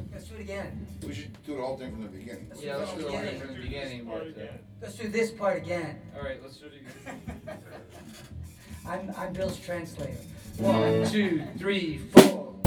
Let's do it again. We should do the whole thing from the beginning. Yeah, let's do the whole thing from the beginning. Let's do this part again. All right, let's do it again. I'm Bill's translator. 1, 2, 3, 4.